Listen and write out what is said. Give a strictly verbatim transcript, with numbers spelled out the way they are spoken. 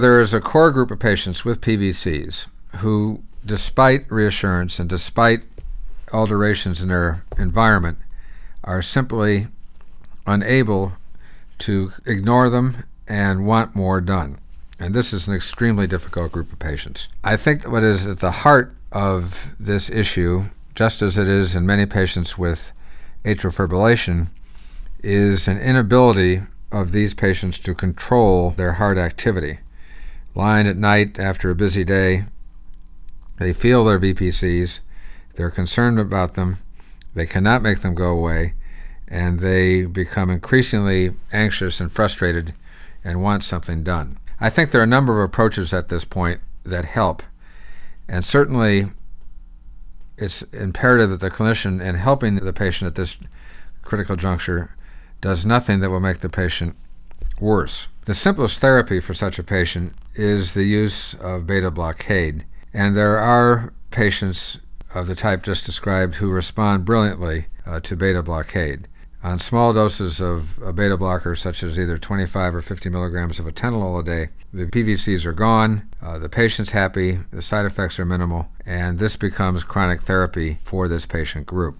There is a core group of patients with P V Cs who, despite reassurance and despite alterations in their environment, are simply unable to ignore them and want more done. And this is an extremely difficult group of patients. I think what is at the heart of this issue, just as it is in many patients with atrial fibrillation, is an inability of these patients to control their heart activity. Lying at night after a busy day, they feel their V P Cs, they're concerned about them, they cannot make them go away, and they become increasingly anxious and frustrated and want something done. I think there are a number of approaches at this point that help, and certainly it's imperative that the clinician, in helping the patient at this critical juncture, does nothing that will make the patient worse. The simplest therapy for such a patient is the use of beta blockade, and there are patients of the type just described who respond brilliantly uh, to beta blockade. On small doses of a beta blocker, such as either twenty-five or fifty milligrams of atenolol a day, the P V Cs are gone, uh, the patient's happy, the side effects are minimal, and this becomes chronic therapy for this patient group.